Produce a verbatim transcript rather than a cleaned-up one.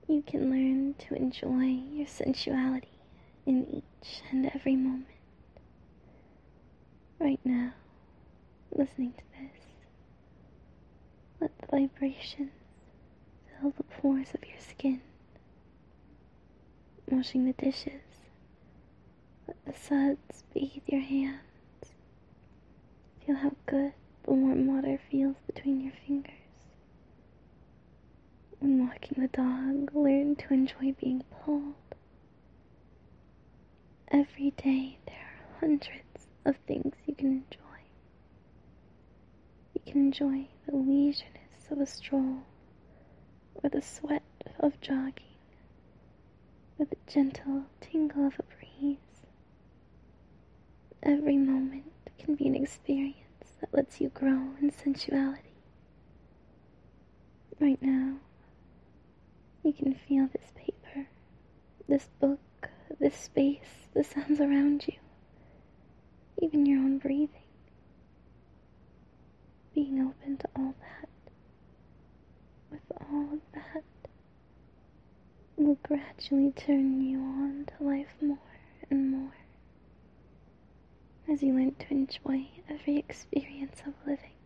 you can learn to enjoy your sensuality in each and every moment. Right now, listening to this, let the vibrations fill the pores of your skin. Washing the dishes, let the suds bathe your hands. Feel how good the warm water feels between your fingers. When walking the dog, learn to enjoy being pulled. Every day there are hundreds of things you can enjoy. You can enjoy the leisureness of a stroll, or the sweat of jogging, or the gentle tingle of a breeze. Every moment can be an experience that lets you grow in sensuality. Right now, you can feel this paper, this book, this space, the sounds around you, even your own breathing. Being open to all that, with all of that, will gradually turn you on to life more and more, as you learn to enjoy every experience of living.